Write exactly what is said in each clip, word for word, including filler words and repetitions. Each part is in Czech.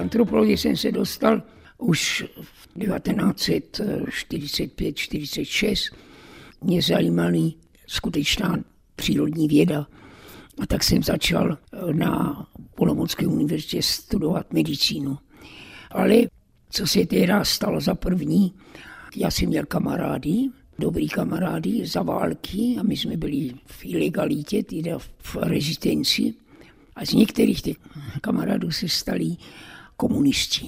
antropologii jsem se dostal už v devatenáct čtyřicet pět čtyřicet šest. Mě zajímaly skutečná přírodní věda. A tak jsem začal na Olomoucké univerzitě studovat medicínu. Ale co se teda stalo za první, já jsem měl kamarády, dobrý kamarády za války a my jsme byli v ilegalitě, teda v rezistenci. A z některých těch kamarádů se stali komunisti.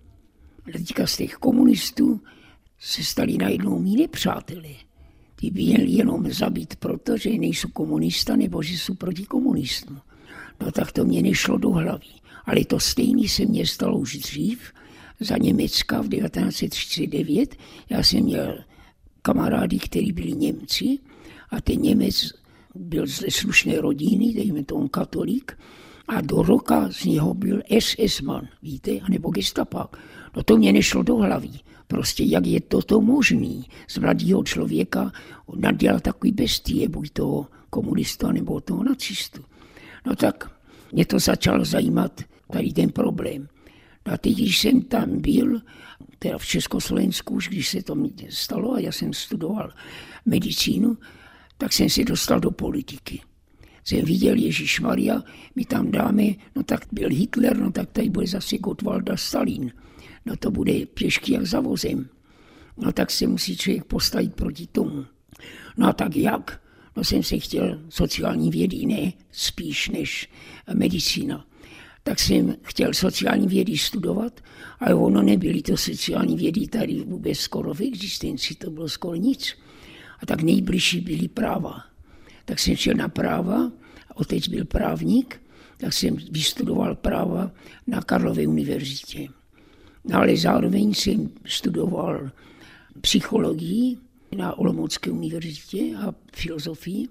Teďka z těch komunistů se stali najednou mý nepřátelé. Ty by měli jenom zabít proto, že nejsou komunista nebo že jsou proti komunistům. No tak to mě nešlo do hlavy. Ale to stejný se mně stalo už dřív, za Německa v devatenáct třicet devět. Já jsem měl kamarády, kteří byli Němci a ten Němec byl ze slušné rodiny, dejme tomu katolík, a do roka z něho byl es es man, víte, anebo gestapák. No to mě nešlo do hlavy. Prostě jak je toto možný z mladého člověka nadělat takový bestie, buď toho komunista nebo toho nacistu. No tak mě to začalo zajímat tady ten problém. No a teď, když jsem tam byl, teda v Československu, už když se to stalo a já jsem studoval medicínu, tak jsem se dostal do politiky. Jsem viděl, Ježišmarja, my tam dáme, no tak byl Hitler, no tak tady bude zase Gottwald a Stalin. No to bude pěšky jak za vozem. No tak se musí člověk postavit proti tomu. No a tak jak? No jsem se chtěl sociální vědy, ne spíš než medicína. Tak jsem chtěl sociální vědy studovat, ale ono nebyly to sociální vědy tady vůbec skoro v existenci, to bylo skoro nic. A tak nejbližší byly práva. Tak jsem šel na práva, otec byl právník, tak jsem vystudoval práva na Karlově univerzitě. No ale zároveň jsem studoval psychologii na Olomoucké univerzitě a filozofii.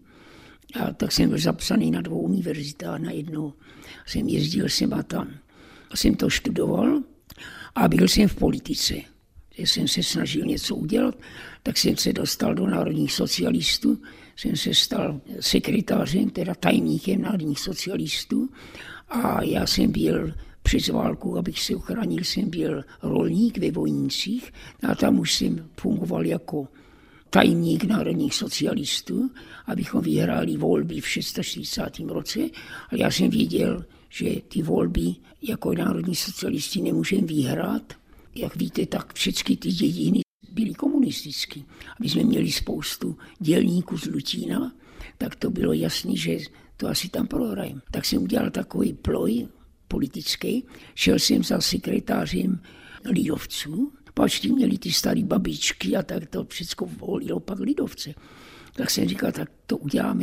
A tak jsem byl zapsaný na dvou univerzitách, na jednou jsem jezdil sem a tam. A jsem to studoval a byl jsem v politice. Když jsem se snažil něco udělat, tak jsem se dostal do národních socialistů, jsem se stal sekretářem, teda tajemníkem národních socialistů a já jsem byl přes válku, abych se uchránil, jsem byl rolník ve Vojnicích a tam už jsem fungoval jako tajemník národních socialistů, abychom vyhráli volby v čtyřicátém šestém roce, ale já jsem věděl, že ty volby jako národní socialisti nemůžeme vyhrát. Jak víte, tak všechny ty dědiny byly komunistické. A my jsme měli spoustu dělníků z Lutína, tak to bylo jasný, že to asi tam prohrajeme. Tak jsem udělal takový ploj politický, šel jsem za sekretářem lidovců, pač ti měli ty staré babičky a tak to všechno volilo pak lidovce. Tak jsem říkal, tak to uděláme.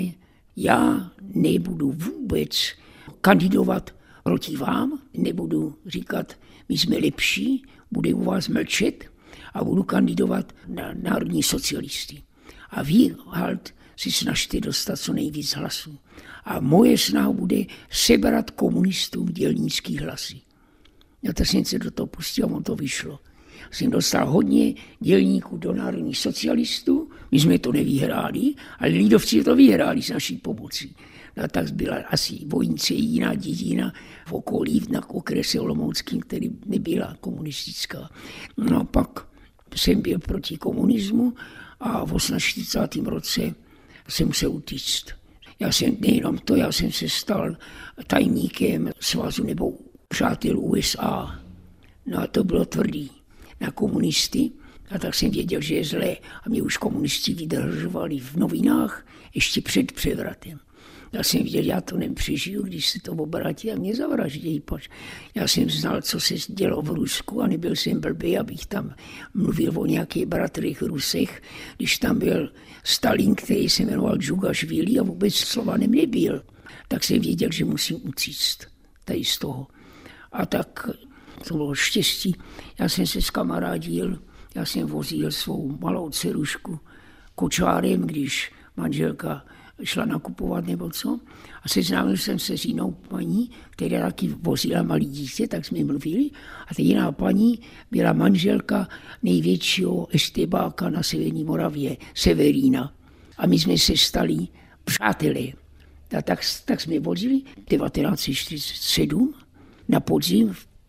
Já nebudu vůbec kandidovat proti vám, nebudu říkat, my jsme lepší, budu u vás mlčet a budu kandidovat na národní socialisty. A vy, halt, si snažte dostat co nejvíc hlasů. A moje snaha bude sebrat komunistům dělnický hlasy. Já to jsem se do toho pustil a on to vyšlo. Jsem dostal hodně dělníků do národních socialistů, my jsme to nevyhráli, ale lidovci to vyhráli s naší pomocí. No, tak byla asi Vojnice jiná dědina v okolí, na okrese Olomouckým, který nebyla komunistická. No a pak jsem byl proti komunismu a v čtyřicátém osmém roce jsem musel utíct. Já jsem nejenom to, já jsem se stal tajemníkem svazu nebo přátel U S A. No a to bylo tvrdý na komunisty. A tak jsem věděl, že je zlé. A mě už komunisti vydržovali v novinách ještě před převratem. Já jsem viděl, já to nepřežiju, když se to obrátí a mě zavraždějí. Já jsem znal, co se dělo v Rusku a nebyl jsem blbý, abych tam mluvil o nějakých bratrech Rusech, když tam byl Stalin, který se jmenoval Džugašvili a vůbec Slovanem nebyl. Tak jsem věděl, že musím ucíct tady z toho. A tak to bylo štěstí. Já jsem se skamarádil, já jsem vozil svou malou dcerušku kočárem, když manželka šla nakupovat nebo co. A seznámil jsem se s jinou paní, která taky vozila malý dítě, tak jsme mluvili. A ta jiná paní byla manželka největšího estebáka na Severní Moravě, Severína. A my jsme se stali přátelé. A tak, tak jsme vozili devatenáct set čtyřicet sedm na podzim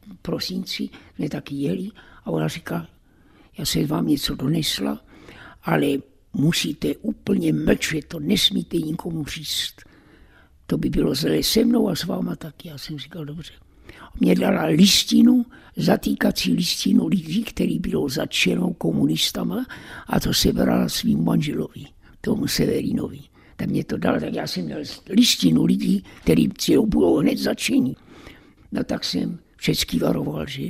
prosinci jsme taky jeli a ona říká, já jsem vám něco donesla, ale musíte úplně mlčet, to nesmíte nikomu říct. To by bylo zlé se mnou a s váma taky. Já jsem říkal, dobře. Mě dala listinu, zatýkací listinu lidí, který bylo zatčeno komunistama a to se brala svým manželovi, tomu Severinovi. Tak mě to dala, tak já jsem měl listinu lidí, který cílou budou hned zatčení. No tak jsem všechny varoval, že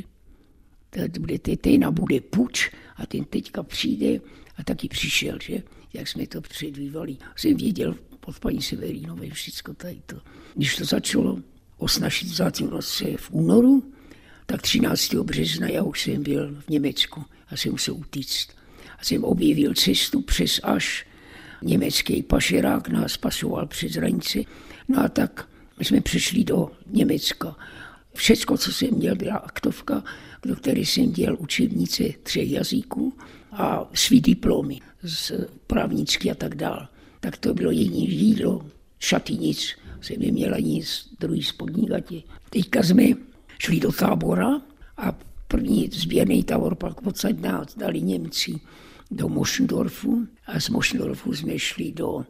teď bude ten a bude puč a ten teďka přijde a taky přišel, že jak jsme to předvívali. Jsem věděl pod paní Severinové všechno tady to. Když to začalo čtyřicátého osmého roce v únoru, tak třináctého března já už jsem byl v Německu a jsem musel utíct. A jsem objevil cestu přes až německý pašerák nás pasoval přes hranice. No a tak jsme přišli do Německa. Všecko, co jsem měl, byla aktovka, do které jsem dělal učebnice třech jazyků a svý diplomy z právnický a tak dál. Tak to bylo jediné jídlo, šaty nic, jsem neměla nic, druhý spodní gatě. Teďka jsme šli do tábora a první sběrný tábor pak odsaď nás dali Němci do Moschendorfu a z Moschendorfu jsme šli do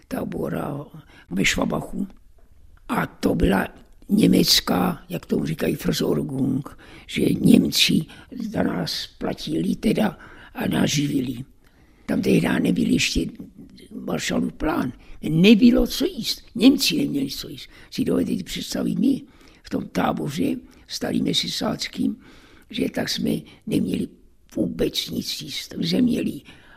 tábora ve Schwabachu a to byla německá, jak tomu říkají, Versorgung, že Němci za nás platili teda a nás živili. Tam tehdy nebyl ještě Marshallův plán. Nebylo co jíst. Němci neměli co jíst. Si dovedete představit my v tom táboře starým Mesisáckým, že tak jsme neměli vůbec nic jíst. My jsme měli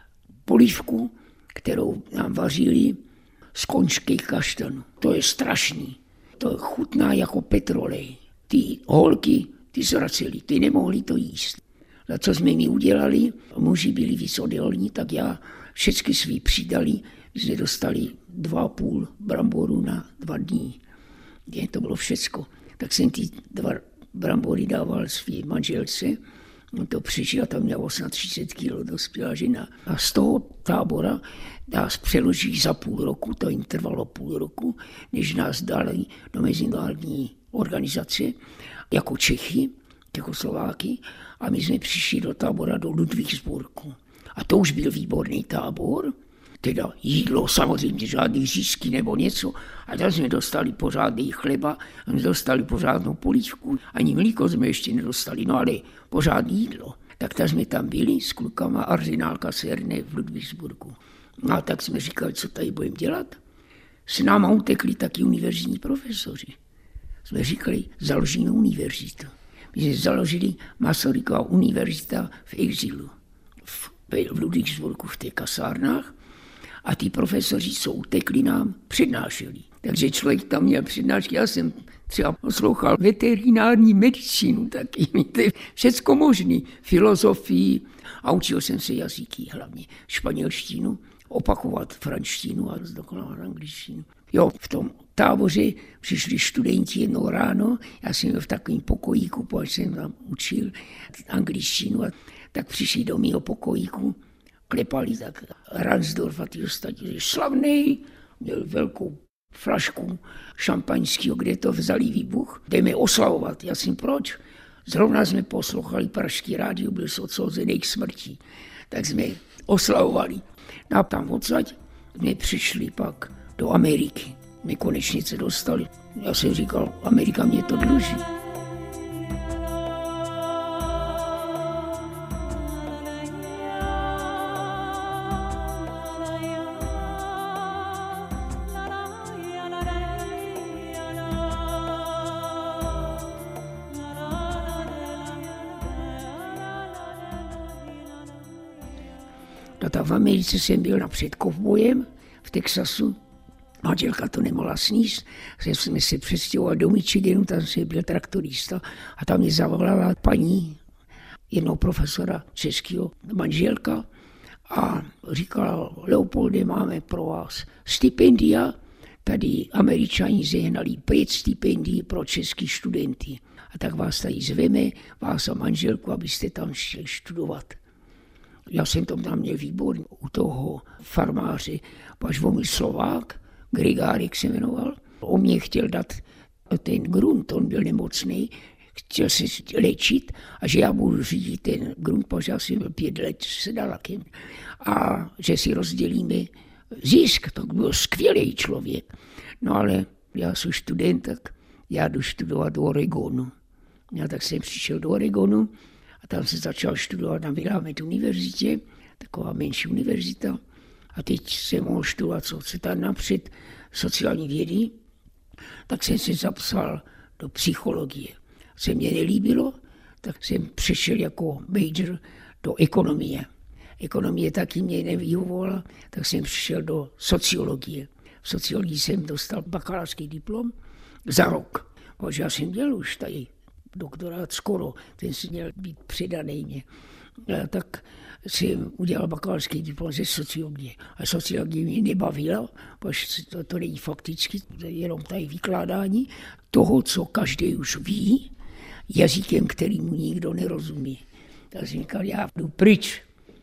polívku, kterou nám vařili z končky kaštanu. To je strašný. To je chutná jako petrolej. Ty holky, ty zracely, ty nemohli to jíst. A co jsme mi udělali, muži byli víc odolní, tak já všechny svý přidali, jsme dostali dva a půl bramboru na dva dní. Je, to bylo všecko. Tak jsem ty dva brambory dával svý manželce, to přežila, tam měla třicet osm kilo, dospělá žena. A z toho tábora nás přeloží za půl roku, to jim trvalo půl roku, než nás dali do mezinárodní organizace, jako Čechy, jako Slováky, a my jsme přišli do tábora do Ludwigsburgu. A to už byl výborný tábor, teda jídlo, samozřejmě žádný řízky nebo něco. A tam jsme dostali pořádný chleba, jsme dostali pořádnou polívku, ani mlíko jsme ještě nedostali, no ale pořádný jídlo. Tak tam jsme tam byli s klukama Arsenal kaserne v Ludwigsburgu. No a tak jsme říkali, co tady budeme dělat. S náma utekli taky univerzitní profesoři. Jsme říkali, založíme univerzitu. My jsme založili Masarykova univerzita v exilu, v, v Ludwigsburgu, v těch kasárnách. A ty profesoři, co utekli, nám přednášeli. Takže člověk tam měl přednášky. Já jsem třeba poslouchal veterinární medicínu taky, všecko možný, filozofii a učil jsem se jazyky, hlavně španělštinu, opakovat franštinu a zdokonalovat angličtinu. Jo, v tom táboře přišli studenti jednou ráno, já jsem byl v takovém pokojíku, protože jsem tam učil angličtinu, a tak přišli do mého pokojíku, klepali tak Ransdorf a ty ostatní, že slavnej, měl velkou flašku šampaňského, kde to vzali výbuch, jdeme oslavovat. Já jsem proč? Zrovna jsme poslouchali pražský rádio, byl odsouzený k smrti, tak jsme oslavovali. A tam odsaď jsme přišli pak do Ameriky. My konečně se dostali. Já jsem říkal, Amerika mě to dluží. No tak v Americe jsem byl napřed kovbojem v Texasu. Manželka to nemohla sníst, jsme se přestěhovali do Michiganu, tam jsem byl traktorista a tam mě zavolala paní jednoho profesora českého manželka a říkala, Leopolde, máme pro vás stipendia, tady Američani zehnali pět stipendií pro český studenty. A tak vás tady zveme, vás a manželku, abyste tam šli studovat. Já jsem tam tam měl výborný u toho farmáře, Pažvomil Slovák, Grigárek se jmenoval. On mě chtěl dát ten grunt, on byl nemocný, chtěl se léčit a že já budu řídit ten Grundfos, já jsem byl pět let sedalakem a že si rozdělíme zisk, to byl skvělý člověk. No ale já jsem student, tak já jdu studovat do Oregonu. Já tak jsem přišel do Oregonu a tam se začal studovat na Willamette univerzitě, taková menší univerzita. A teď jsem mohl studovat, co se tam napřed, sociální vědy, tak jsem se zapsal do psychologie. Se mě nelíbilo, tak jsem přešel jako major do ekonomie. Ekonomie taky mě nevyhovovala, tak jsem přišel do sociologie. V sociologii jsem dostal bakalářský diplom za rok. Protože já jsem měl už tady doktorát skoro, ten si měl být předaný mě. A tak jsem udělal bakalářský diplom ze sociologie. A sociologie mě nebavila, protože to, to není fakticky, to je jenom tady vykládání toho, co každý už ví, jazykem, kterýmu nikdo nerozumí. Tak jsem říkal, já jdu pryč.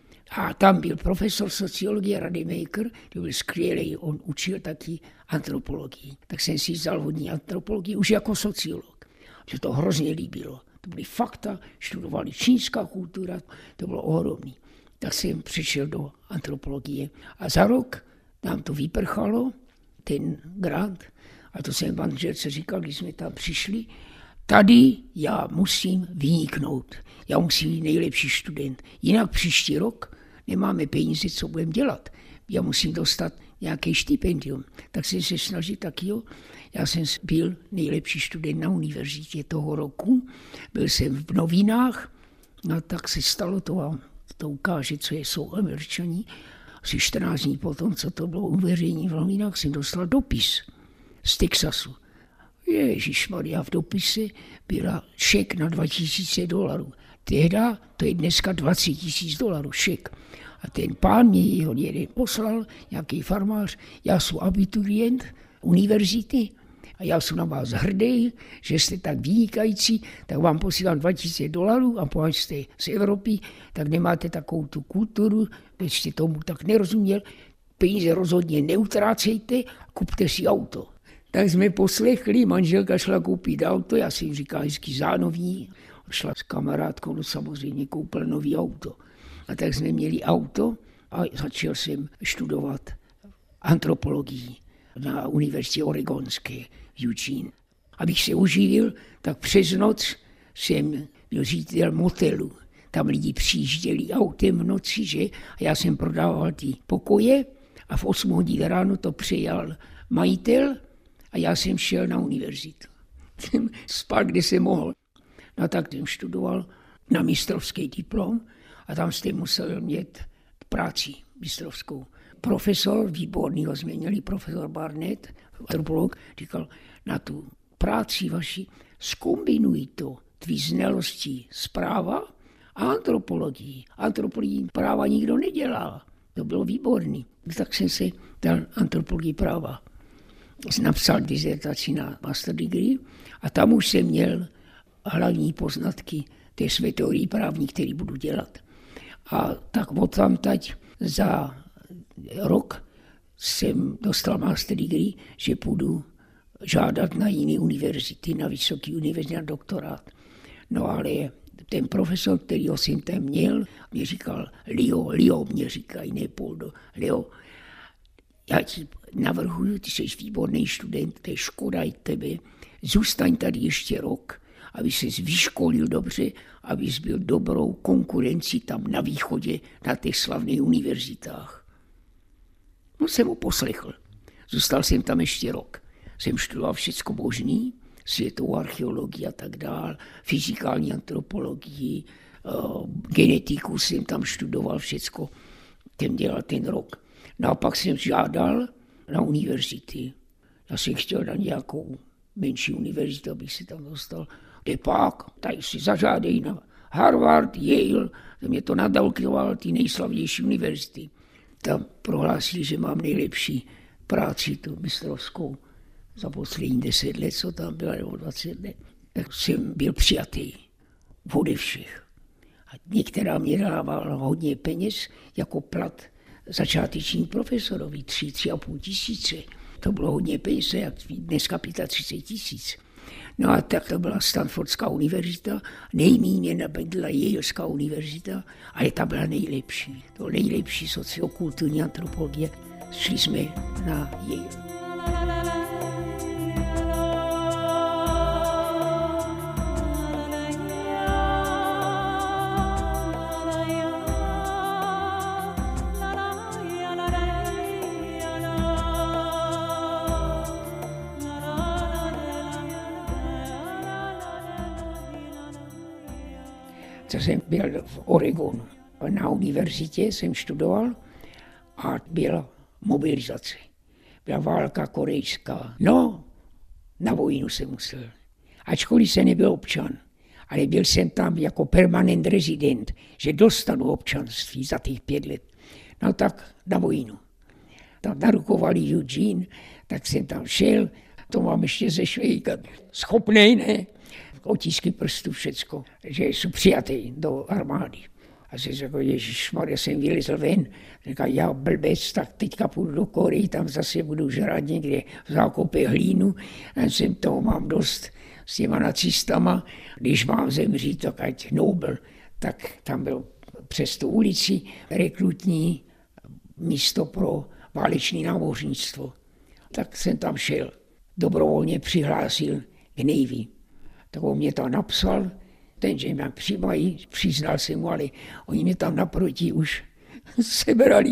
A tam byl profesor sociologie Rademacher, to byl skvělý, on učil taky antropologii. Tak jsem si vzal vodní antropologii už jako sociolog. Že to hrozně líbilo. To byly fakta, studovali čínská kultura, to bylo ohromný. Tak jsem přišel do antropologie. A za rok nám to vyprchalo, ten grant, a to jsem manželce říkal, když jsme tam přišli, tady já musím vyniknout. Já musím být nejlepší student. Jinak příští rok nemáme peníze, co budeme dělat. Já musím dostat nějaký stipendium. Tak jsem se snažil taky, jo. Já jsem byl nejlepší student na univerzitě toho roku. Byl jsem v novinách, no tak se stalo to, vám to ukáže, co jsou Američaní. Asi čtrnáct dní potom, co to bylo uveřejnění v novinách, jsem dostal dopis z Texasu. Ježišmarja, v dopise byla šek na dva tisíce dolarů. Tehda to je dneska dvacet tisíc dolarů šek. A ten pán mě jeho jeden poslal, nějaký farmář, já jsem abiturient univerzity a já jsem na vás hrdý, že jste tak vynikající, tak vám posílám dva tisíce dolarů a pokud jste z Evropy, tak nemáte takovou tu kulturu, když jste tomu tak nerozuměl, peníze rozhodně neutrácejte, kupte si auto. Tak jsme poslechli, manželka šla koupit auto, já jsem říkal hezky zánový, šla s kamarádkou, no samozřejmě koupil nový auto. A tak jsme měli auto a začal jsem studovat antropologii na univerzitě Oregonské v Eugene. Abych se uživil, tak přes noc jsem byl ředitel motelu. Tam lidi přijížděli autem v noci, že? A já jsem prodával ty pokoje a v osm hodin ráno to přejal majitel a já jsem šel na univerzitu. Jsem spal, kde jsem mohl. No tak jsem studoval na mistrovský diplom a tam jste musel mít práci mistrovskou. Profesor, výbornýho jsme měli, profesor Barnett, antropolog, říkal, na tu práci vaši zkombinuj to, tvý znalosti z práva a antropologii. Antropologii práva nikdo nedělal. To bylo výborný. Tak jsem se dal antropologii práva. Napsal dizertaci na master degree a tam už jsem měl hlavní poznatky té své teorii právní, který budu dělat. A tak od tamtať za rok jsem dostal master degree, že půjdu žádat na jiné univerzity, na vysoké univerzity, na doktorát. No ale ten profesor, kterýho jsem tam měl, mě říkal, Leo, Leo mě říkají, ne Poldo, Leo, já ti navrhuju, ty jsi výborný student, to je škoda i tebe, zůstaň tady ještě rok, aby ses vyškolil dobře, abys byl dobrou konkurencí tam na východě, na těch slavných univerzitách. No jsem ho poslechl. Zůstal jsem tam ještě rok. Jsem studoval všecko možný, světovou archeologii a tak dál, fyzikální antropologii, uh, genetiku jsem tam studoval všecko. Ten dělal ten rok. No a pak jsem žádal na univerzity. Já jsem chtěl na nějakou menší univerzitu, abych se tam dostal. Kde pak, tady si zažádej na Harvard, Yale, to mě to nadalkoval, ty nejslavnější univerzity. Tam prohlásili, že mám nejlepší práci, tu mistrovskou, za poslední deset let, co tam byla, nebo dvacet let. Tak jsem byl přijatý ode všech. A některá mě dávala hodně peněz jako plat začáteční profesorovi, tři, tři a půl tisíce. To bylo hodně peněz, jak dneska třicet pět tisíc. No a tak to byla Stanfordská univerzita, nejméně nabídla Yaleská univerzita, ale ta byla nejlepší. To nejlepší sociokulturní antropologie. Šli jsme na Yale. Co jsem byl v Oregonu. Na univerzitě jsem studoval a byla mobilizace. Byla válka korejská. No, na vojnu jsem musel. Ačkoliv jsem nebyl občan, ale byl jsem tam jako permanent rezident, že dostanu občanství za těch pět let. No tak na vojnu. Tam narukovali Eugene, tak jsem tam šel, to mám ještě ze Švejka. Schopnej, ne? Otisky prstů, všecko, že jsou přijatý do armády. A jsem řekl, ježišmarja, jsem vylezl ven. Říkal, já blbec, tak teďka půjdu do Koreji, tam zase budu žrat někde v zákopě hlínu. A jsem toho mám dost s těma nacistama. Když mám zemřít, tak ať Nobel. Tak tam byl přes tu ulici rekrutní místo pro válečné námořnictvo. Tak jsem tam šel. Dobrovolně přihlásil k Navy. Tak on mě tam napsal, ten, že mě přijímají, přiznal jsem mu, ale oni mě tam naproti už sebrali.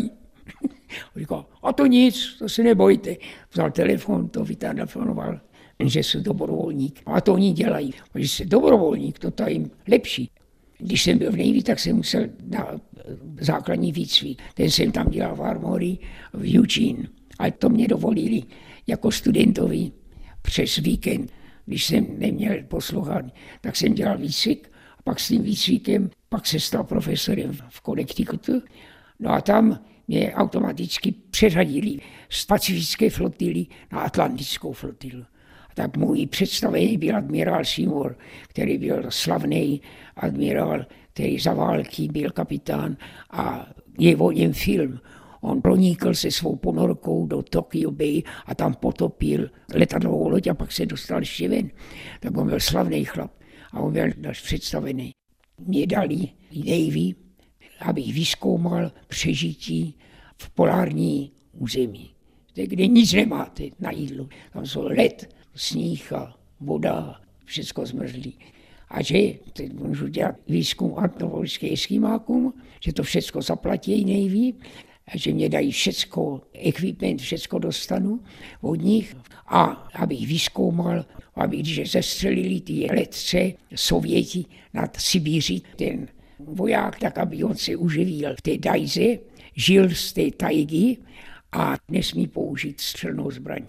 On říkal, a to nic, to se nebojte. Vzal telefon, to vytelefonoval, že jsou dobrovolník. A to oni dělají, protože se dobrovolník, to to jim lepší. Když jsem byl v Navy, tak jsem musel na základní výcvik. Ten jsem tam dělal v Armory v Eugene. Ale to mě dovolili jako studentovi přes víkend. Když jsem neměl poslouchat, tak jsem dělal výcvik a pak s tím výcvikem, pak se stal profesorem v Connecticutu. No a tam mě automaticky přeřadili z pacifické flotily na atlantickou flotilu. A tak můj představený byl admirál Seymour, který byl slavný admirál, který za války byl kapitán a je o něm film. On pronikl se svou ponorkou do Tokyo Bay a tam potopil letadlovou loď a pak se dostal ještě ven. Tak on byl slavný chlap a on byl náš představený. Mě dali Navy, abych vyzkoumal přežití v polární území, kde nic nemáte na jídlo. Tam jsou led, sníh a voda, všechno zmrzlý. A že teď můžu dělat výzkum antropologických eskimákům, že to všechno zaplatí Navy, a že mě dají všecko, equipment, všecko dostanu od nich a abych vyzkoumal, aby když zestřelili ty letce Sověti nad Sibíří, ten voják, tak aby on se uživil v té dajze, žil z té tajgy a nesmí použít střelnou zbraň.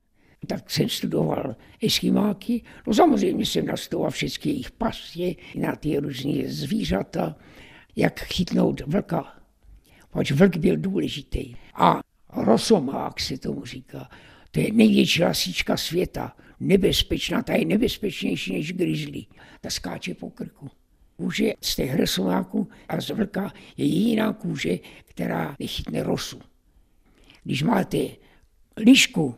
Tak jsem studoval eskimáky, no samozřejmě jsem nastudoval všechny jejich pastě, na ty různé zvířata, jak chytnout vlka. Protože vlk byl důležitý. A rosomák se tomu říká. To je největší lasička světa. Nebezpečná, ta je nebezpečnější než grizzly. Ta skáče po krku. Kůže z těch rosomáků a z vlka je jediná kůže, která nechytne rosu. Když máte lišku,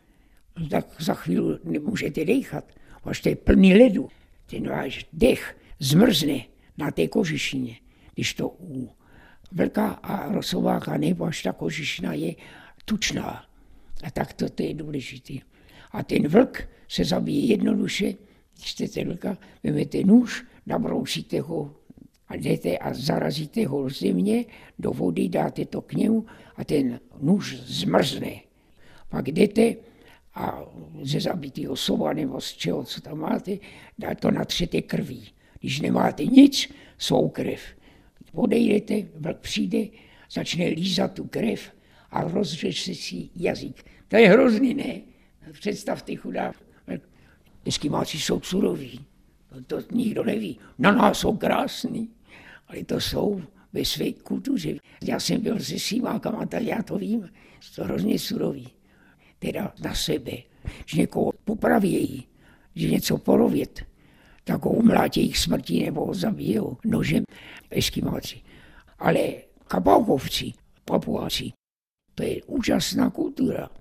tak za chvíli nemůžete dechat. Až to je plný ledu. Ten váš dech zmrzne na té kožešině. Když to u vlka a rosomáka nebo až ta kožišina je tučná. A tak to, to je důležité. A ten vlk se zabije jednoduše, když jste vlka, vezmete nůž, nabrousíte ho a jdete a zarazíte ho z země, do vody dáte to k němu a ten nůž zmrzne. Pak jdete a ze zabitého sova nebo z čeho, co tam máte, dá to natřete krví. Když nemáte nic, svou krev. Odejdete, vlk přijde, začne lízat tu krev a rozřeže si jazyk. To je hrozný, ne? Představte chudák. Eskimáci jsou suroví, to, to nikdo neví. Na nás jsou krásný, ale to jsou ve své kultuře. Já jsem byl se Simákama, tak já to vím, to hrozně surový. Teda na sebe, že někoho popravějí, že něco porovět, tak ho umlátí k smrti nebo ho zabijou nožem Eskimáci. Ale Kapaukovci, Papuáci, to je úžasná kultura.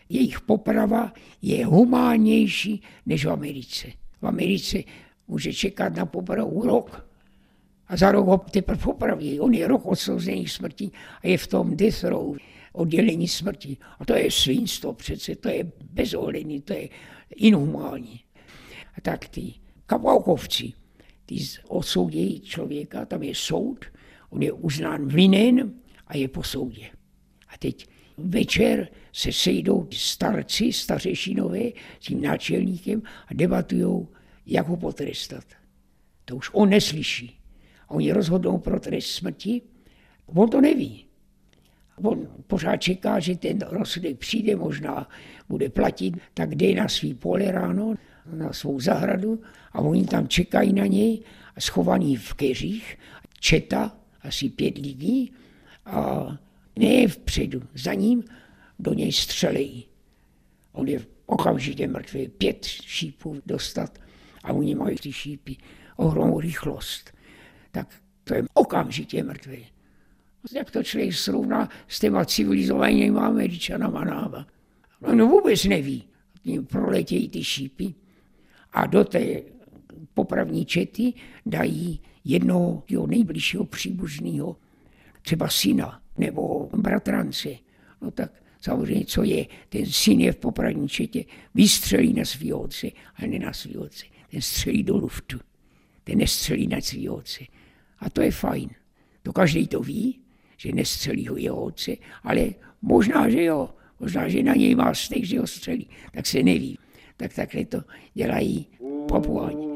jejich poprava je humánnější než v Americe. V Americe může čekat na popravu rok a za rok ho teprve popraví. On je rok odsouzený k smrti a je v tom death row, oddělení smrti. A to je svinstvo přece, to je bezohledný, to je inhumální. A tak ty kapaukovci, ty odsoudí člověka, tam je soud, on je uznán vinen a je po soudě. A teď večer se sejdou starci, stařešinové s tím náčelníkem a debatujou, jak ho potrestat. To už on neslyší. A oni rozhodnou pro trest smrti, on to neví. On pořád čeká, že ten rozsudek přijde, možná bude platit, tak jde na svý pole ráno, na svou zahradu a oni tam čekají na něj, schovaný v keřích, četa, asi pět lidí a ne vpředu, za ním do něj střelejí. On je okamžitě mrtvý, pět šípů dostat a oni mají ty šípy ohromnou rychlost. Tak to je okamžitě mrtvý. Jak to člověk srovná s těma civilizovanými Američanama náma. No vůbec neví. Tím proletějí ty šípy a do té popravní čety dají jednoho jeho nejbližšího příbuzného, třeba syna nebo bratrance. No tak samozřejmě, co je, ten syn je v popravní četě, vystřelí na svýho otce, ale ne na svýho otce. Ten střelí do luftu, ten nestřelí na svýho otce. A to je fajn. To každý to ví, že nestřelí ho jeho otce, ale možná, že jo, možná, že na něj má vztek, že ho střelí, tak se neví. Tak takhle to dělají Papuáni.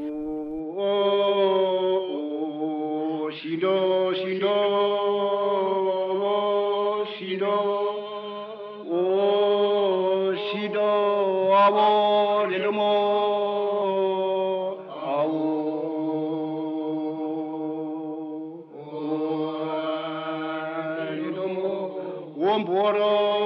Shindo, shindo, shindo, oh, shindo, amo, lelomo, amo, oh, lelomo, womboro.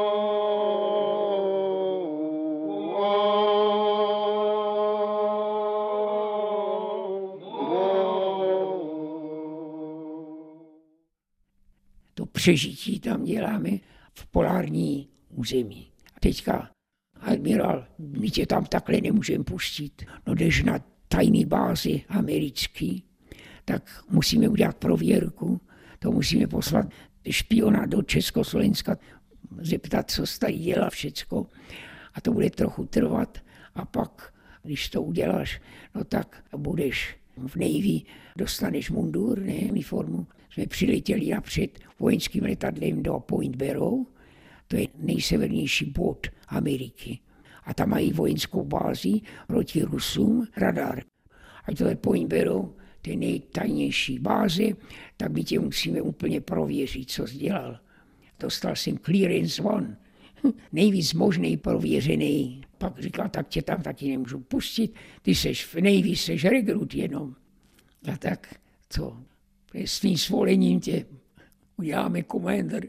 Přežití tam děláme v polární území. A teďka, admirál, my tě tam takhle nemůžeme pustit. No jdeš na tajný bázi americký, tak musíme udělat prověrku, to musíme poslat špiona do Československa, zeptat, co se tady dělá všecko. A to bude trochu trvat. A pak, když to uděláš, no tak budeš v Navy, dostaneš mundur, ne, uniformu. Jsme přiletěli napřed vojenským letadlem do Point Barrow, to je nejsevernější bod Ameriky. A tam mají vojenskou bázi proti Rusům, radar. A to je Point Barrow, to je nejtajnější báze, tak my tě musíme úplně prověřit, co jsi dělal. Dostal jsem clearance one, nejvíc možný prověřený. Pak říkal, tak tě tam taky nemůžu pustit, ty seš v Navy, seš rekrut jenom. A tak co? S tím svolením tě uděláme komandr.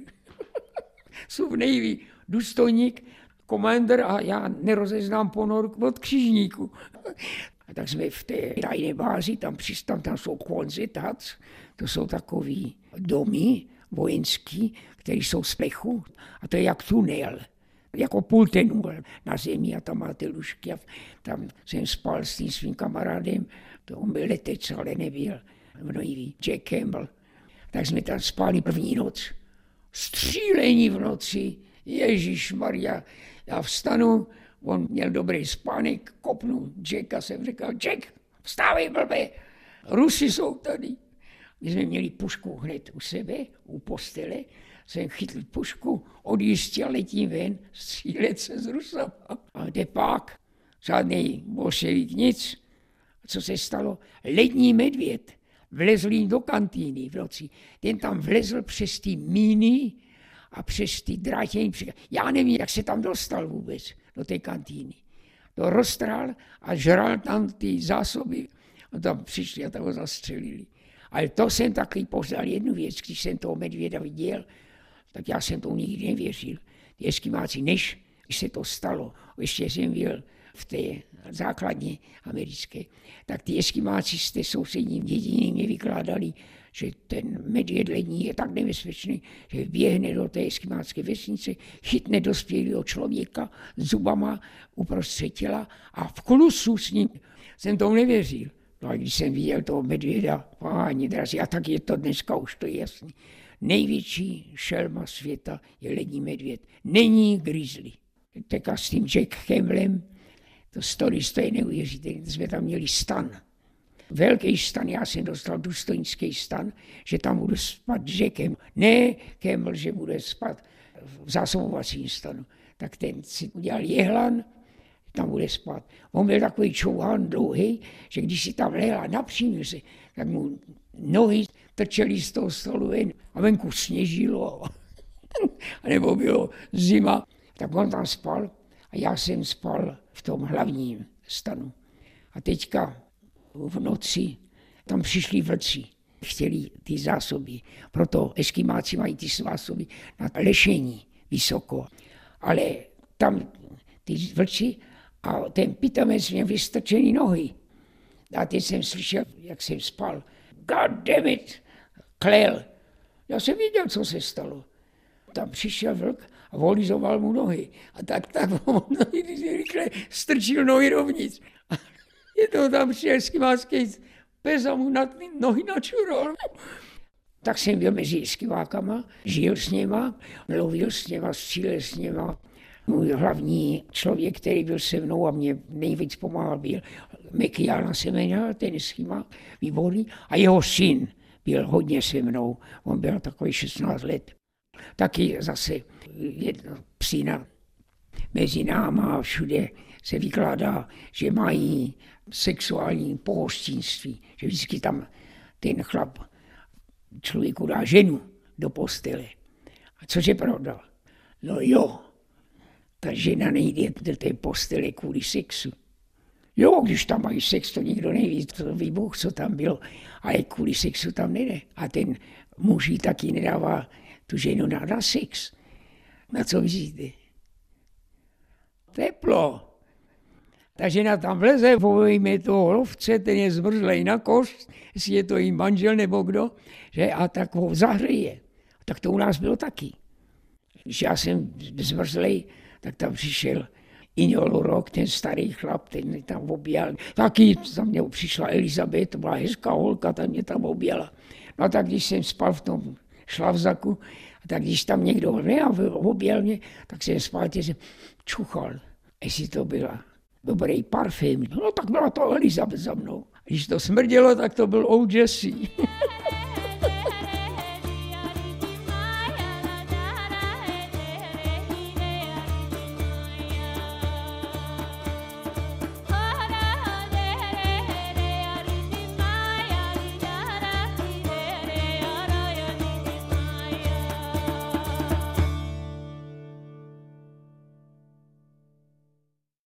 Jsou v Navy důstojník, komandr a já nerozeznám ponorku od křižníku. A tak jsme v té tajné bázi, tam přistám, tam jsou konzetac, to jsou takový domy vojenský, které jsou z plechu a to je jak tunel, jako půl tunel na zemi a tam máte lůžky a tam jsem spal s tím svým kamarádem, to on byl letec, ale nebyl v Navy, Jack Campbell. Tak jsme tam spali první noc. Střílení v noci, ježišmarja, já vstanu, on měl dobrý spánek, kopnu Jacka, jsem říkal, Jack, vstávej blbě, Rusi jsou tady. My jsme měli pušku hned u sebe, u postele, jsem chytl pušku, odjistil, letím ven, střílet se s Rusama. A kde pak? Žádný bolševik, nic. A co se stalo? Lední medvěd vlezl jim do kantýny v noci. Ten tam vlezl přes ty míny a přes ty drátění. Já nevím, jak se tam dostal vůbec do té kantýny. To roztrhal a žral tam ty zásoby. A tam přišli a toho zastřelili. Ale to jsem taky poznal jednu věc, když jsem toho medvěda viděl, tak já jsem tomu nikdy nevěřil. Ty eskimáci, než se to stalo, ještě jsem byl v té základně americké, tak ty eskimáci z té sousední dědiny mě vykládali, že ten medvěd lední je tak nebezpečný, že běhne do té eskimácké vesnice, chytne dospělého člověka s zubama uprostřed těla a v klusu s ním. Jsem tomu nevěřil. No a když jsem viděl toho medvěda, páni drazí, a tak je to dneska, už to je jasný. Největší šelma světa je lední medvěd. Není grizzly. Tak a s tím Jack Campbellem, to story, to je neuvěřitelné, jsme tam měli stan. Velký stan, já jsem dostal důstojnický stan, že tam budu spát s Jackem. Ne Campbell, že bude spát v zásobovacím stanu. Tak ten si udělal jehlan, tam bude spát. On byl takový čouhán dlouhý, že když si tam lehl a napřímil se, tak mu nohy trčely z toho stolu ven a venku sněžilo. A nebo bylo zima. Tak on tam spal a já jsem spal v tom hlavním stanu. A teďka v noci tam přišli vlci, chtěli ty zásoby. Proto eskimáci mají ty zásoby na lešení vysoko. Ale tam ty vlci a ten pitomec měl vystrčený nohy. A teď jsem slyšel, jak jsem spal. God damn it, klel. Já jsem viděl, co se stalo. Tam přišel vlk a volizoval mu nohy. A tak, tak on rychle strčil nohy dovnitř. A je to tam přijel eskimácký pes a mu na, nohy načural. Tak jsem byl mezi eskimákama, žil s něma, lovil s něma, střílel s něma. Můj hlavní člověk, který byl se mnou a mě nejvíc pomáhal, byl Mekiana Semena, ten eskimák, výborný. A jeho syn byl hodně se mnou, on byl takový šestnáct let. Taky zase jedna psina mezi náma a všude se vykládá, že mají sexuální pohostinství, že vždycky tam ten chlap člověku dá ženu do postele. A což je pravda? No jo, ta žena nejde do té postele kvůli sexu. Jo, když tam mají sex, to nikdo neví, to ví Bůh, co tam bylo, ale kvůli sexu tam nejde. A ten muž jí taky nedává tu ženu na sex. Na co myslíte? Teplo. Ta žena tam vleze, povejme toho lovce, ten je zmrzlej na kost, jestli je to jí manžel nebo kdo, že, a tak ho zahřeje. Tak to u nás bylo taky. Když já jsem zmrzlej, tak tam přišel Iňol Rok, ten starý chlap, ten mě tam objal. Taky tam mě přišla Elizabeth, to byla hezká holka, ta mě tam objala. No a tak když jsem spal v tom šlavzaku, tak když tam někdo ne, objel mě, tak jsem spal, že jsem čuchal, jestli to byla dobrý parfém. No tak byla to Elizabeth za mnou. Když to smrdělo, tak to byl O. Jesse.